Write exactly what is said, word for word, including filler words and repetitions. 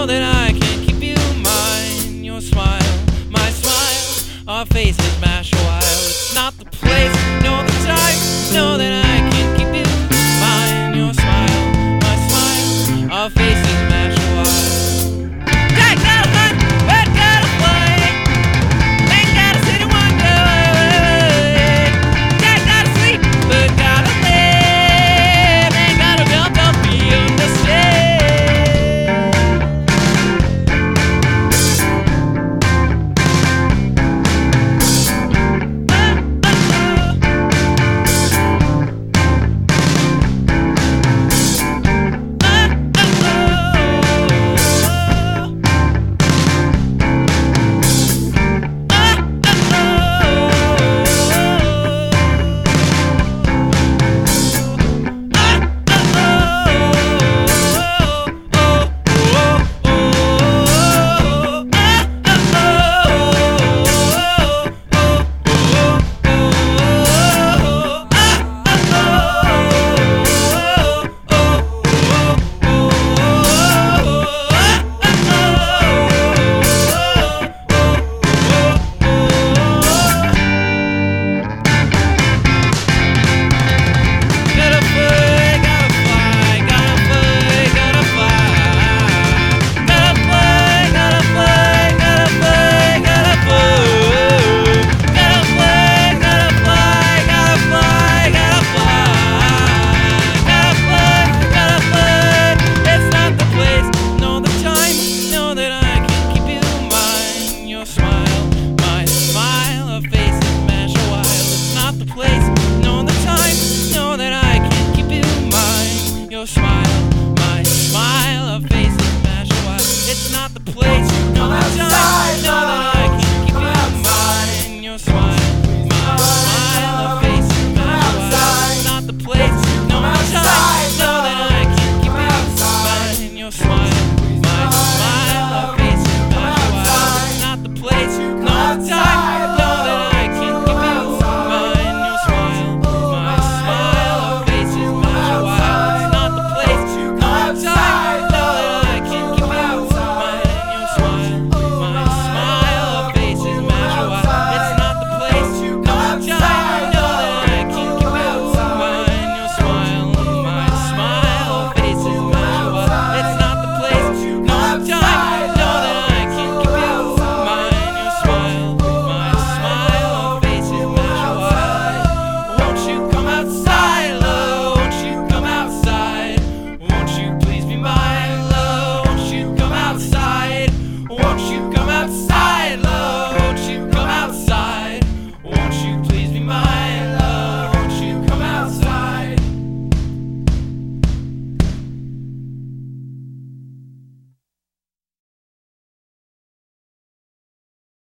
know that I can't keep you mine. Your smile, my smile, our faces mash a while. It's not the place, nor the time. Know that I can't keep you mine. Your smile, my smile, our faces mash a while. I gotta hunt, but gotta fly. Ain't gotta sit and wonder. I gotta sleep, but gotta live. Ain't gotta build up, you understand. Your smile, my smile, our faces mash a while. It's not the place, no the time.